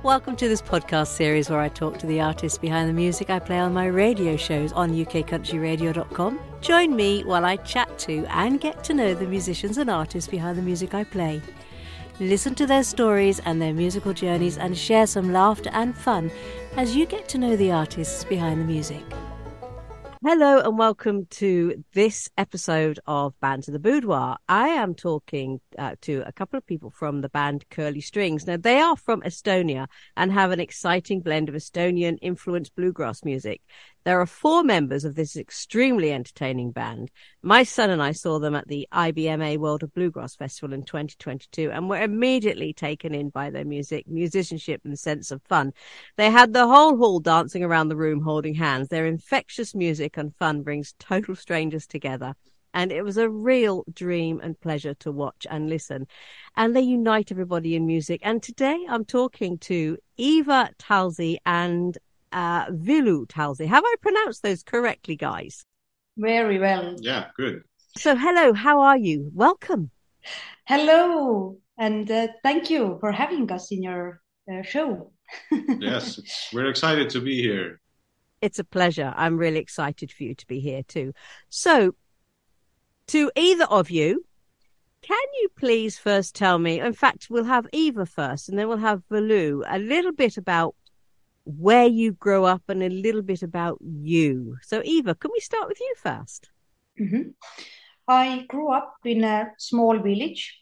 Welcome to this podcast series where I talk to the artists behind the music I play on my radio shows on ukcountryradio.com. Join me while I chat to and get to know the musicians and artists behind the music I play. Listen to their stories and their musical journeys and share some laughter and fun as you get to know the artists behind the music. Hello and welcome to this episode of Band to the Boudoir. I am talking to a couple of people from the band Curly Strings. Now, they are from Estonia and have an exciting blend of Estonian-influenced bluegrass music. There are 4 members of this extremely entertaining band. My son and I saw them at the IBMA World of Bluegrass Festival in 2022 and were immediately taken in by their music, musicianship and sense of fun. They had the whole hall dancing around the room holding hands. Their infectious music and fun brings total strangers together. And it was a real dream and pleasure to watch and listen. And they unite everybody in music. And today I'm talking to Eva Talsi and Vilu Talsi. Have I pronounced those correctly, guys? Very well. Yeah, good. So, hello, how are you? Welcome. Hello, and thank you for having us in your show. Yes, we're excited to be here. It's a pleasure. I'm really excited for you to be here too. So, to either of you, can you please first tell me, in fact, we'll have Eva first and then we'll have Vilu, a little bit about where you grew up and a little bit about you. So, Eva, can we start with you first? Mm-hmm. I grew up in a small village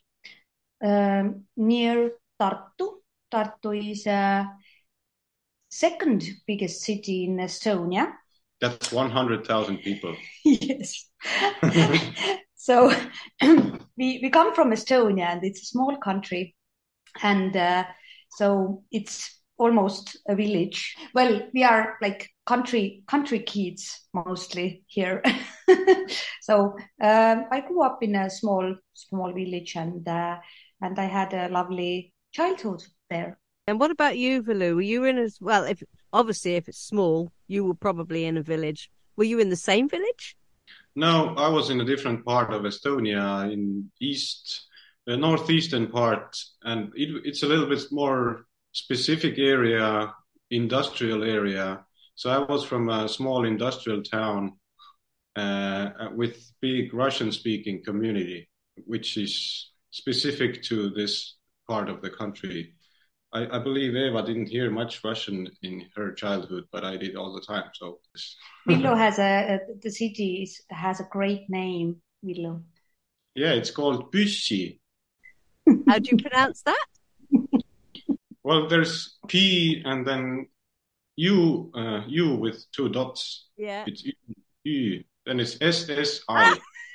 near Tartu. Tartu is a second biggest city in Estonia. That's 100,000 people. Yes. So we come from Estonia and it's a small country. And so it's almost a village. Well, we are like country kids mostly here. So I grew up in a small village and I had a lovely childhood there. And what about you, Vilu? Were you in as well? If it's small, you were probably in a village. Were you in the same village? No, I was in a different part of Estonia, in the northeastern part, and it's a little bit more specific area, industrial area. So I was from a small industrial town with big Russian-speaking community, which is specific to this part of the country. I believe Eva didn't hear much Russian in her childhood, but I did all the time. So Villo the city has a great name, Villo. Yeah, it's called Püssi. How do you pronounce that? Well, there's P and then U with 2 dots. Yeah. It's U. Then it's SSI.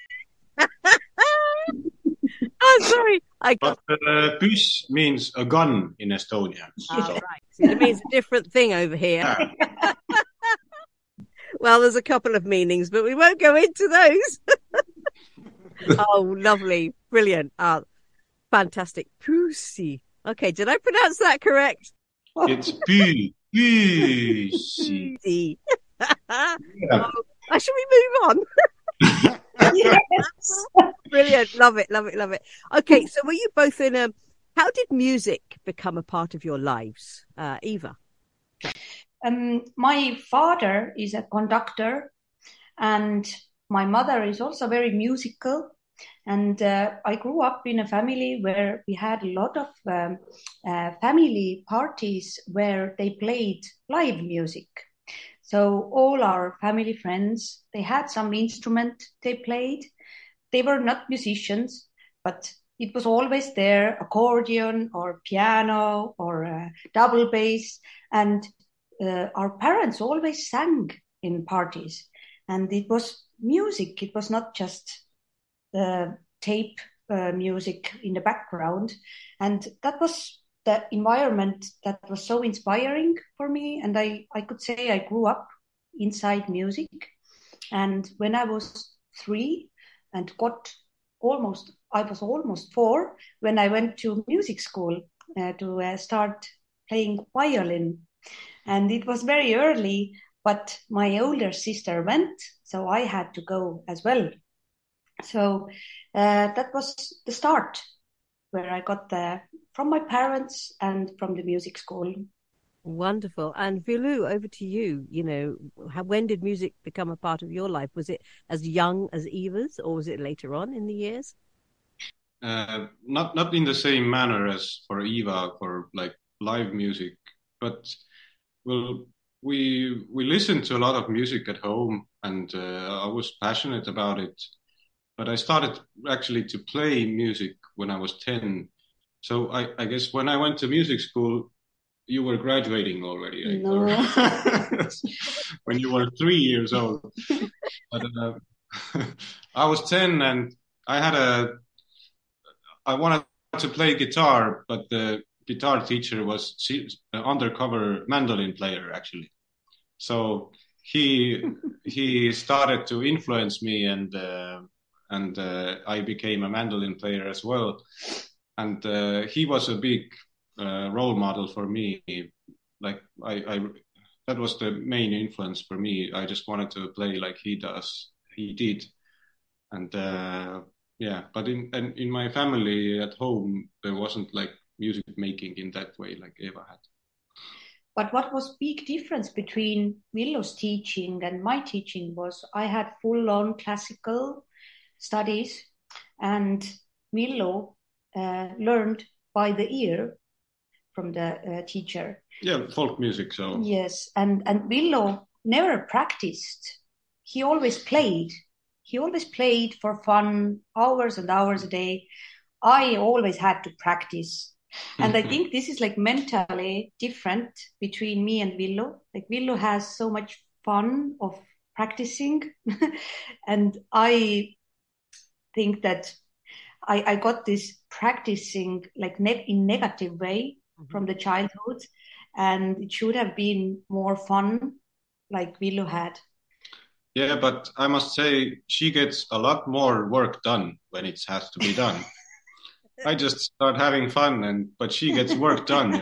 Oh, sorry. But pys means a gun in Estonian. Oh, right. So it means a different thing over here. Yeah. Well, there's a couple of meanings, but we won't go into those. Oh, lovely. Brilliant. Fantastic. Pussy. Okay, did I pronounce that correct? It's Pussy. Yeah. Should we move on? Yes. Brilliant. Love it. Okay, so were you both how did music become a part of your lives? Eva? My father is a conductor and my mother is also very musical. And I grew up in a family where we had a lot of family parties where they played live music. So all our family friends, they had some instrument they played. They were not musicians, but it was always there, accordion or piano or double bass. And our parents always sang in parties. And it was music. It was not just tape music in the background. And that was the environment that was so inspiring for me. And I could say I grew up inside music. And when I was 3 and I was almost 4 when I went to music school to start playing violin. And it was very early, but my older sister went, so I had to go as well. So that was the start where I got from my parents and from the music school. Wonderful. And Vilu, over to you. When did music become a part of your life? Was it as young as Eva's, or was it later on in the years? Not in the same manner as for Eva, for like live music, but we listened to a lot of music at home, and I was passionate about it. But I started actually to play music when I was 10. So I guess when I went to music school, you were graduating already. No. When you were 3 years old. But I was 10 and I wanted to play guitar, but the guitar teacher was an undercover mandolin player, actually. So he started to influence me, and I became a mandolin player as well. And he was a big role model for me. Like that was the main influence for me. I just wanted to play like he did. And but in my family at home, there wasn't like music making in that way like Eva had. But what was big difference between Villu's teaching and my teaching was I had full-on classical studies, and Villu learned by the ear from the teacher. Yeah, folk music. So yes, and Villu never practiced. He always played. He always played for fun, hours and hours a day. I always had to practice. And I think this is like mentally different between me and Villu. Like Villu has so much fun of practicing. And I think that I got this practicing like in negative way from the childhood. And it should have been more fun like Villu had. Yeah, but I must say she gets a lot more work done when it has to be done. I just start having fun, but she gets work done,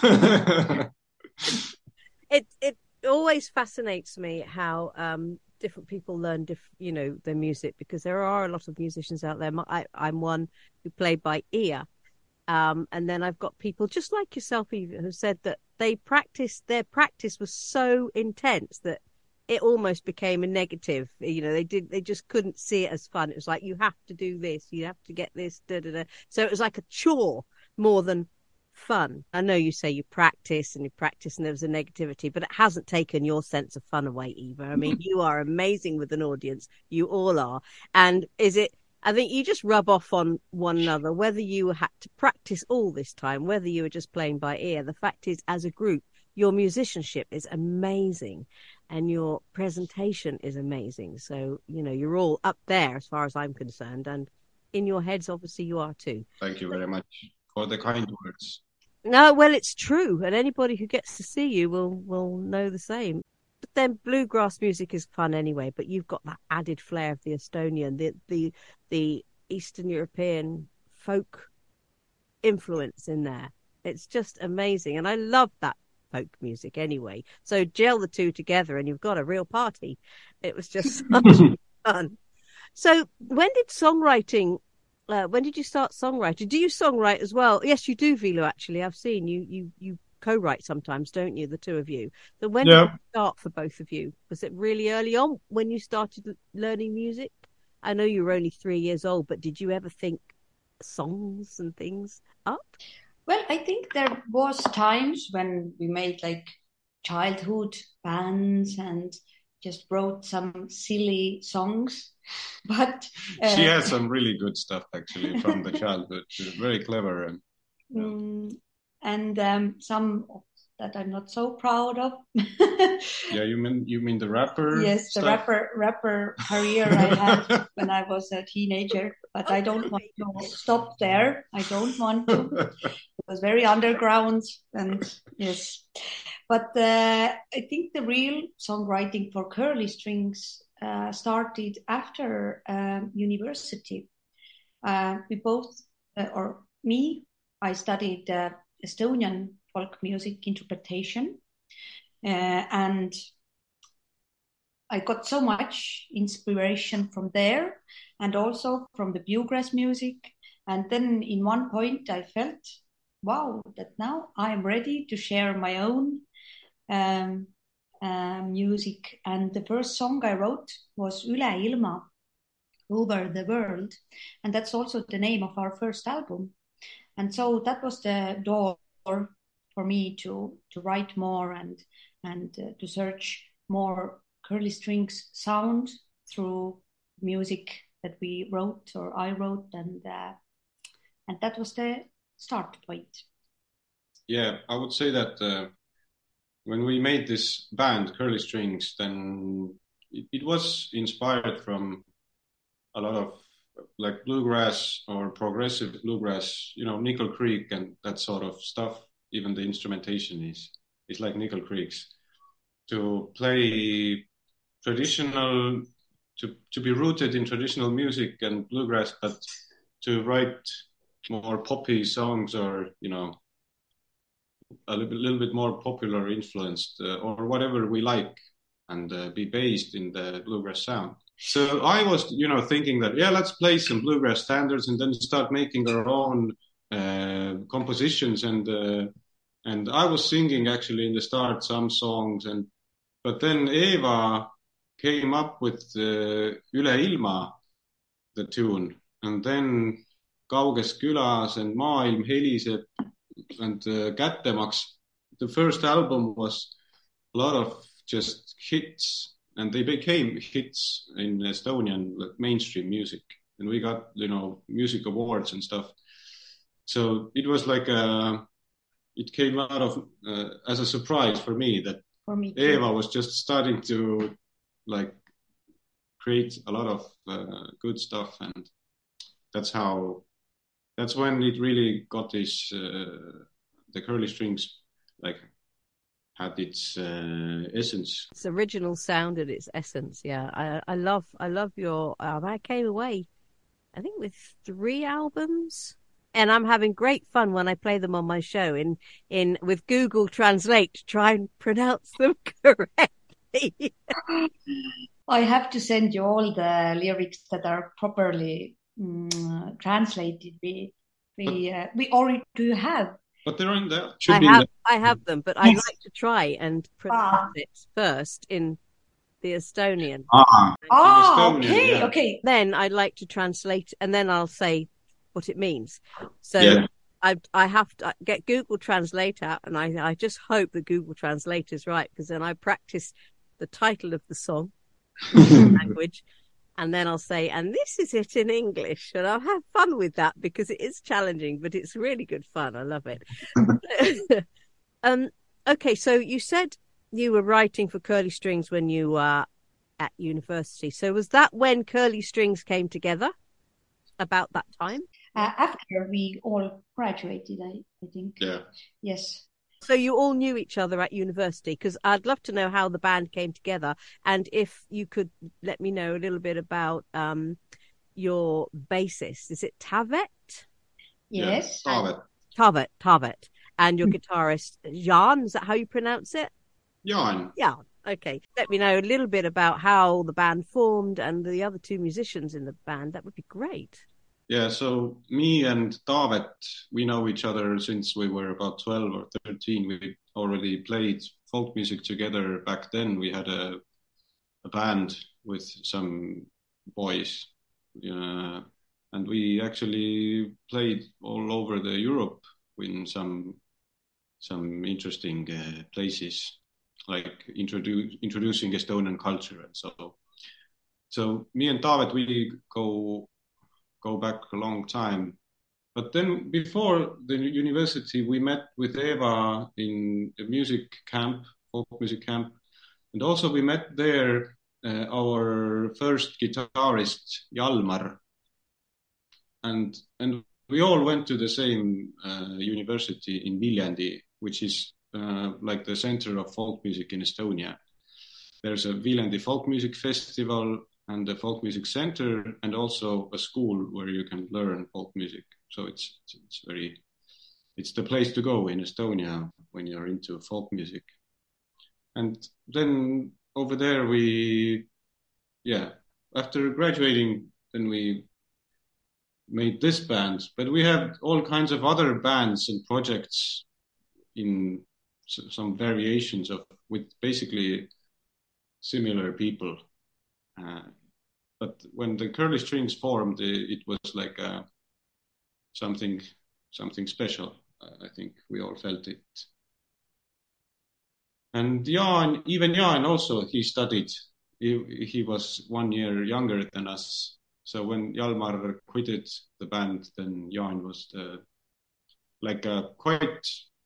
It always fascinates me how different people learn their music, because there are a lot of musicians out there. I'm one who played by ear, and then I've got people just like yourself, Eva, who said that their practice was so intense that it almost became a negative. They just couldn't see it as fun. It was like, you have to do this, you have to get this, da da da. So it was like a chore more than fun. I know you say you practice and there was a negativity, but it hasn't taken your sense of fun away, Eva. I mean, you are amazing with an audience. You all are. And I think you just rub off on one another, whether you had to practice all this time, whether you were just playing by ear. The fact is, as a group, your musicianship is amazing and your presentation is amazing. So, you're all up there as far as I'm concerned. And in your heads, obviously, you are too. Thank you very much for the kind words. No, well, it's true. And anybody who gets to see you will know the same. But then bluegrass music is fun anyway, but you've got that added flair of the Estonian, the Eastern European folk influence in there. It's just amazing. And I love that folk music anyway. So gel the two together and you've got a real party. It was just such fun. So when did you start songwriting? Do you songwrite as well? Yes, you do, Villu, actually. I've seen you co-write sometimes, don't you, the two of you? So when did it start for both of you? Was it really early on when you started learning music? I know you were only 3 years old, but did you ever think songs and things up? Well, I think there was times when we made like childhood bands and just wrote some silly songs. But she has some really good stuff actually from the childhood. She's very clever and some that I'm not so proud of. Yeah, you mean the rapper? Yes, stuff? the rapper career I had when I was a teenager. But I don't want to stop there. I don't want to. It was very underground, and yes. But I think the real songwriting for Curly Strings started after university. We both, or me, I studied Estonian folk music interpretation, and I got so much inspiration from there, and also from the bluegrass music. And then in one point I felt, wow, that now I'm ready to share my own um, music. And the first song I wrote was Üle ilma, over the world. And that's also the name of our first album. And so that was the door for me to write more and to search more Curly Strings sound through music that we wrote or I wrote, and that was the start point. Yeah, I would say that when we made this band Curly Strings, then it was inspired from a lot of like bluegrass or progressive bluegrass, Nickel Creek and that sort of stuff. Even the instrumentation is like Nickel Creek's. To play traditional, to be rooted in traditional music and bluegrass, but to write more poppy songs or a little bit more popular influenced or whatever we like, and be based in the bluegrass sound. So I was, thinking that, let's play some bluegrass standards and then start making our own compositions. And I was singing actually in the start some songs, but then Eva came up with Üle ilma, the tune, and then Kauges külas and Maailm heliseb and Kättemaks. The first album was a lot of just hits, and they became hits in Estonian mainstream music, and we got music awards and stuff. So it was like it came out of as a surprise for me that Eva was just starting to like create a lot of good stuff, and that's when it really got this the Curly Strings like had its essence. Its original sound and its essence. Yeah, I love your. I came away, I think, with 3 albums, and I'm having great fun when I play them on my show in with Google Translate to try and pronounce them correctly. I have to send you all the lyrics that are properly translated. We already do have. But they're in there. I have them, but I'd like to try and pronounce it first in the Estonian. Estonian, okay. Then I'd like to translate, and then I'll say what it means. So I have to get Google Translate out, and I just hope that Google Translate is right, because then I practice the title of the song in language. And then I'll say, and this is it in English. And I'll have fun with that because it is challenging, but it's really good fun. I love it. Okay, so you said you were writing for Curly Strings when you were at university. So was that when Curly Strings came together? About that time? After we all graduated, I think. Yeah. Yes. So you all knew each other at university, because I'd love to know how the band came together, and if you could let me know a little bit about your bassist. Is it Taavet? Yes. Yeah, Taavet. And your guitarist, Jan, is that how you pronounce it? Jan. Yeah. Okay. Let me know a little bit about how the band formed and the other 2 musicians in the band. That would be great. Yeah, so me and Taavet, we know each other since we were about 12 or 13. We already played folk music together back then. We had a band with some boys, and we actually played all over the Europe in some interesting places, like introducing Estonian culture and so. So me and Taavet, we go back a long time. But then before the university, we met with Eva in a music camp, folk music camp. And also we met there our first guitarist, Jalmar. And we all went to the same university in Viljandi, which is like the center of folk music in Estonia. There's a Viljandi Folk Music Festival and the Folk Music Center, and also a school where you can learn folk music. So it's the place to go in Estonia when you're into folk music. And then over there after graduating, then we made this band, but we have all kinds of other bands and projects in some variations of with basically similar people. But when the Curly Strings formed, it was like something special. I think we all felt it. And Jan also, he studied. He was 1 year younger than us. So when Jalmar quitted the band, then Jan was like a quite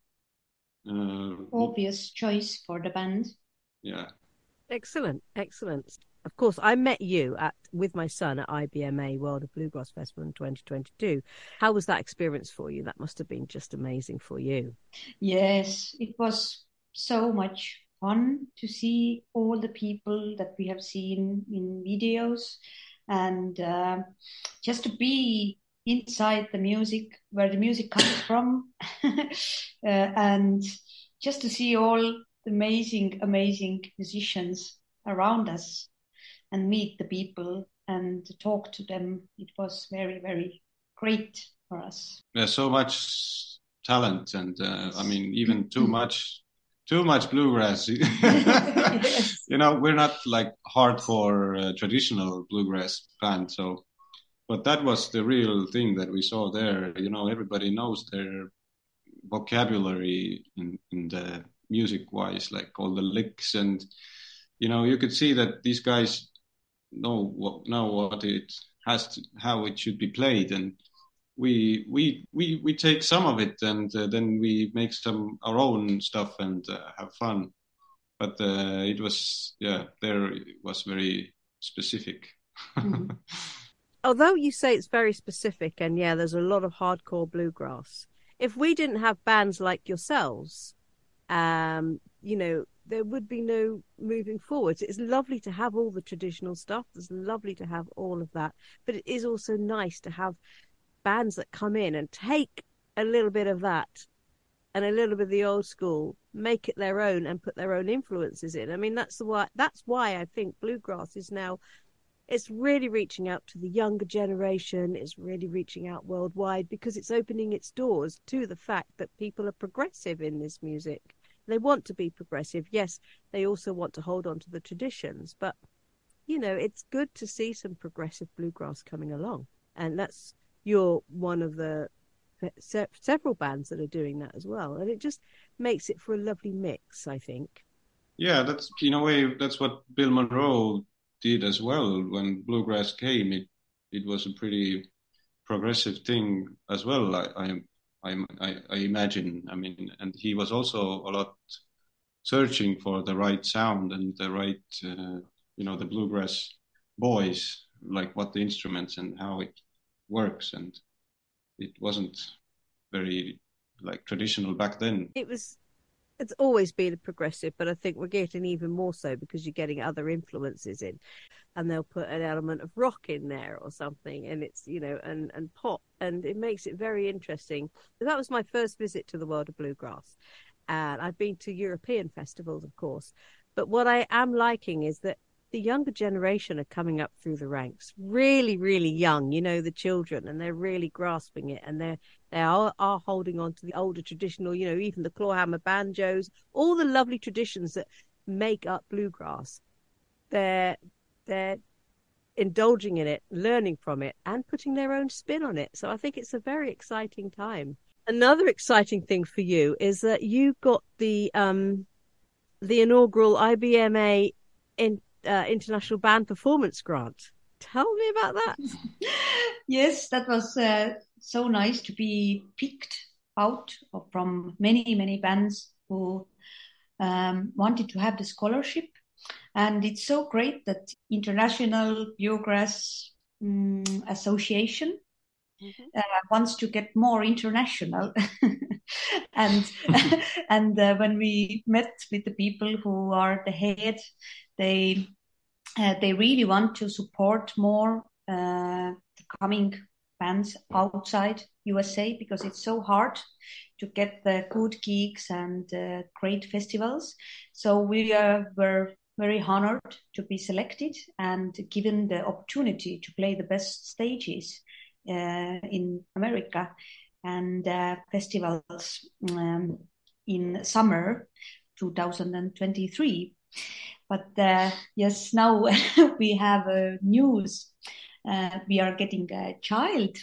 obvious choice for the band. Yeah. Excellent. Of course, I met you with my son at IBMA World of Bluegrass Festival in 2022. How was that experience for you? That must have been just amazing for you. Yes, it was so much fun to see all the people that we have seen in videos, and just to be inside the music, where the music comes from, and just to see all the amazing musicians around us and meet the people and talk to them. It was very, very great for us. There's so much talent, and I mean, even too much bluegrass. Yes. You know, we're not like hardcore traditional bluegrass band, so. But that was the real thing that we saw there. You know, everybody knows their vocabulary in the music-wise, like all the licks, and you know, you could see that these guys know what it has to, how it should be played, and we take some of it, and then we make our own stuff and have fun. But it was very specific. Mm-hmm. Although you say it's very specific, and yeah, there's a lot of hardcore bluegrass. If we didn't have bands like yourselves, you know, there would be no moving forward. It's lovely to have all the traditional stuff. It's lovely to have all of that. But it is also nice to have bands that come in and take a little bit of that and a little bit of the old school, make it their own and put their own influences in. I mean, that's why I think bluegrass is now, it's really reaching out to the younger generation. It's really reaching out worldwide because it's opening its doors to the fact that people are progressive in this music. They want to be progressive. Yes, they also want to hold on to the traditions. But, you know, it's good to see some progressive bluegrass coming along. And you're one of the several bands that are doing that as well. And it just makes it for a lovely mix, I think. Yeah, that's, in a way, that's what Bill Monroe did as well. When bluegrass came, it was a pretty progressive thing as well. I imagine. I mean, and he was also a lot searching for the right sound and the right, the bluegrass voice, like what the instruments and how it works. And it wasn't very like traditional back then. It's always been a progressive, but I think we're getting even more so because you're getting other influences in, and they'll put an element of rock in there or something, and it's, you know, and pop, and it makes it very interesting. That was my first visit to the world of bluegrass, and I've been to European festivals, of course, but what I am liking is that the younger generation are coming up through the ranks, really, really young, you know, the children, and they're really grasping it, and they are holding on to the older traditional, you know, even the clawhammer banjos, all the lovely traditions that make up bluegrass. They're indulging in it, learning from it, and putting their own spin on it. So I think it's a very exciting time. Another exciting thing for you is that you got the inaugural IBMA International Band Performance Grant. Tell me about that. Yes, that was so nice to be picked out from many bands who wanted to have the scholarship. And it's so great that International Bluegrass Association wants to get more international. and when we met with the people who are the head, they really want to support more the coming bands outside USA, because it's so hard to get the good gigs and great festivals. So we were very honored to be selected and given the opportunity to play the best stages in America and festivals in summer 2023. But yes, now we have news. We are getting a child.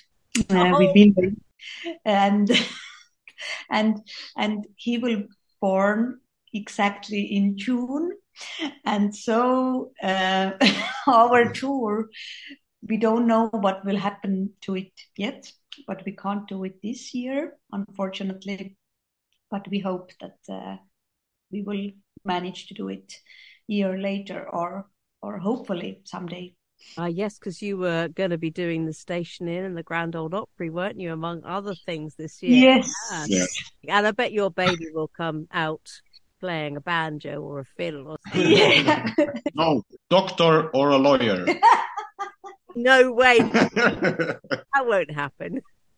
And he will born exactly in June. And so our tour, we don't know what will happen to it yet, but we can't do it this year, unfortunately. But we hope that we will manage to do it a year later or hopefully someday. Yes, because you were going to be doing the Station Inn and the Grand Ole Opry, weren't you, among other things this year? Yes. Yeah. And I bet your baby will come out playing a banjo or a fiddle or something. Yeah. No, doctor or a lawyer. No way. That won't happen.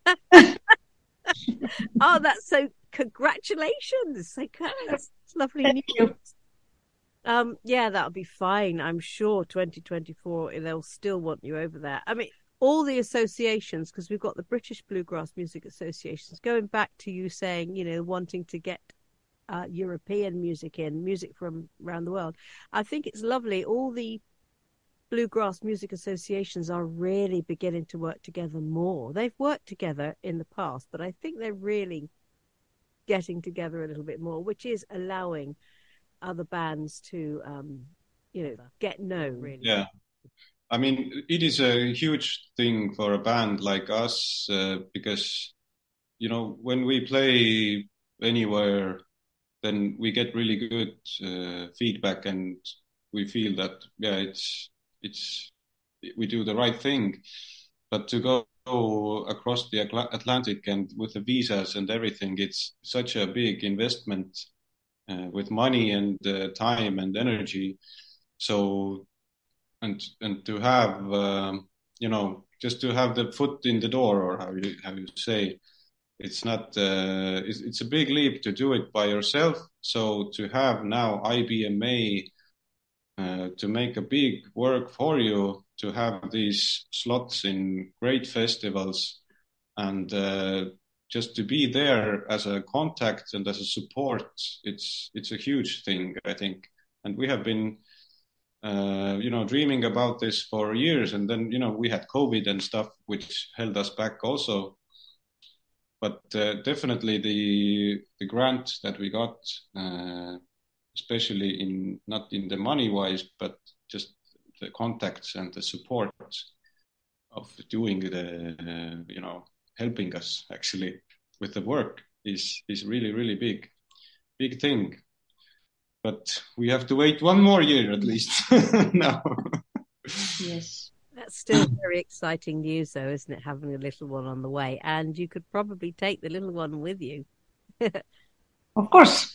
Oh, that's so... Congratulations. That's lovely news. Yeah, that'll be fine. I'm sure 2024, they'll still want you over there. I mean, all the associations, because we've got the British Bluegrass Music Associations, going back to you saying, wanting to get European music in, music from around the world. I think it's lovely. All the Bluegrass Music Associations are really beginning to work together more. They've worked together in the past, but I think they're really getting together a little bit more, which is allowing other bands to, get known, really. Yeah. I mean, it is a huge thing for a band like us because, when we play anywhere, then we get really good feedback and we feel that, we do the right thing. But to go across the Atlantic and with the visas and everything, it's such a big investment with money and time and energy. So, and to have, just to have the foot in the door, or how you say, it's not, it's a big leap to do it by yourself. So to have now IBMA to make a big work for you, to have these slots in great festivals and just to be there as a contact and as a support, it's a huge thing, I think. And we have been, dreaming about this for years. And then, we had COVID and stuff, which held us back also. But definitely the grant that we got, especially not in the money-wise, but just the contacts and the support of doing the, helping us actually with the work is really, really big thing. But we have to wait one more year at least now. Yes. That's still very exciting news, though, isn't it? Having a little one on the way. And you could probably take the little one with you. Of course.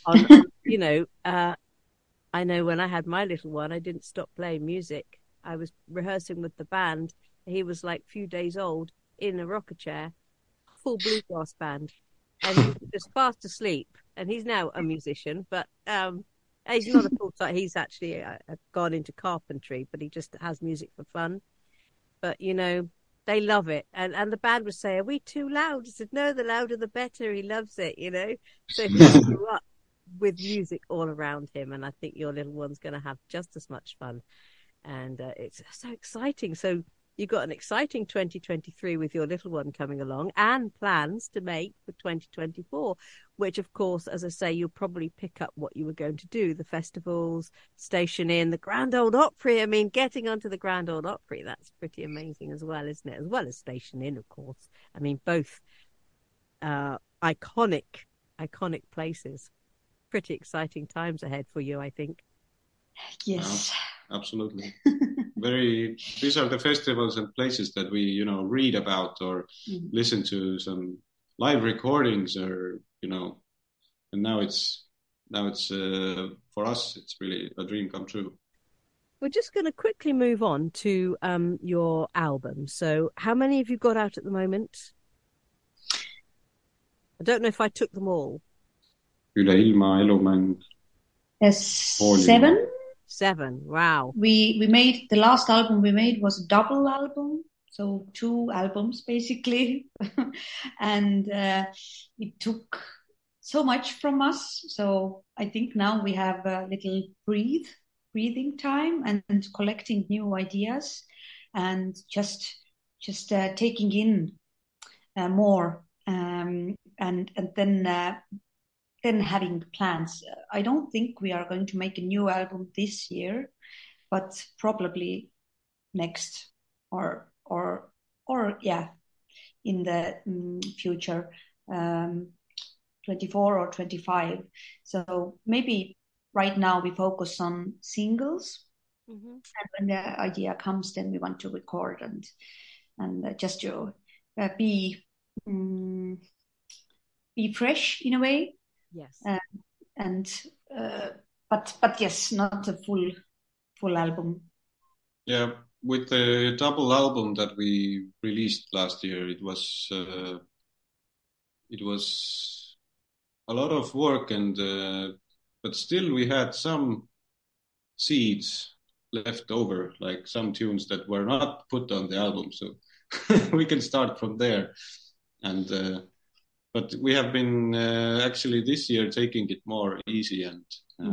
I know when I had my little one, I didn't stop playing music. I was rehearsing with the band. He was like a few days old in a rocker chair, full bluegrass band. And he was just fast asleep. And he's now a musician, but he's not a full-time. He's actually gone into carpentry, but he just has music for fun. But, they love it. And the band would say, "Are we too loud?" I said, "No, the louder the better. He loves it, So he grew up with music all around him. And I think your little one's going to have just as much fun. And it's so exciting. So you've got an exciting 2023 with your little one coming along and plans to make for 2024, which, of course, as I say, you'll probably pick up what you were going to do, the festivals, Station Inn, the Grand Ole Opry. I mean, getting onto the Grand Ole Opry, that's pretty amazing as well, isn't it? As well as Station Inn, of course. I mean, both iconic places. Pretty exciting times ahead for you, I think. Yes. Absolutely. These are the festivals and places that we, read about or listen to some live recordings or, and now it's for us, it's really a dream come true. We're just going to quickly move on to your album. So how many have you got out at the moment? I don't know if I took them all. Üle ilma elumäng. Yes, 7. 7. Wow. We made the last album we made was a double album. So 2 albums basically. And it took so much from us. So I think now we have a little breathing time and collecting new ideas and just taking in more and then having plans. I don't think we are going to make a new album this year, but probably next or in the future, 24 or 25. So maybe right now we focus on singles, and when the idea comes, then we want to record and just to be fresh in a way. Yes. But yes, not a full album. Yeah, with the double album that we released last year, it was a lot of work, and but still we had some seeds left over, like some tunes that were not put on the album. So we can start from there. And but we have been actually this year taking it more easy, and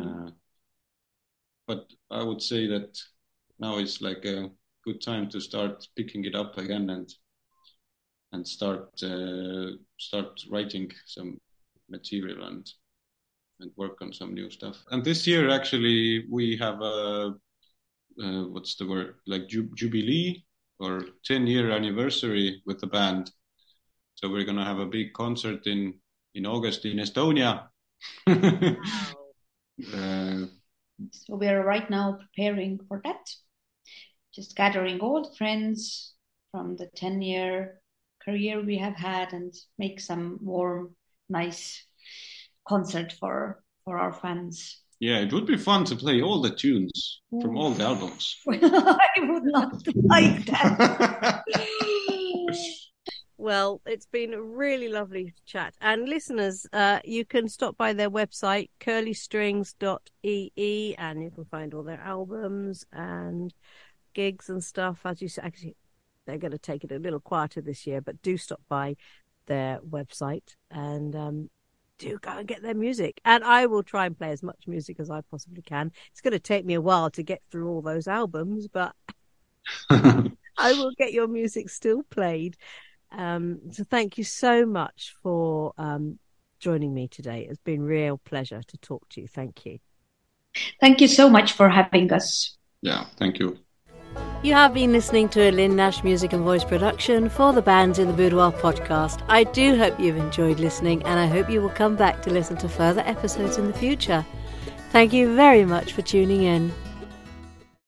but I would say that now is like a good time to start picking it up again and start writing some material and work on some new stuff. And this year actually we have a what's the word, like jubilee or 10-year anniversary with the band. So we're gonna have a big concert in August in Estonia. So we are right now preparing for that. Just gathering old friends from the 10-year career we have had and make some warm, nice concert for our fans. Yeah, it would be fun to play all the tunes from all the albums. I would not like that. Well, it's been a really lovely chat. And listeners, you can stop by their website, curlystrings.ee, and you can find all their albums and gigs and stuff. As you said, actually, they're going to take it a little quieter this year, but do stop by their website and do go and get their music. And I will try and play as much music as I possibly can. It's going to take me a while to get through all those albums, but I will get your music still played. So thank you so much for joining me today. It's been a real pleasure to talk to you. Thank you. Thank you so much for having us. Yeah, thank you. You have been listening to a Lynn Nash music and voice production for the Bands in the Boudoir podcast. I do hope you've enjoyed listening, and I hope you will come back to listen to further episodes in the future. Thank you very much for tuning in.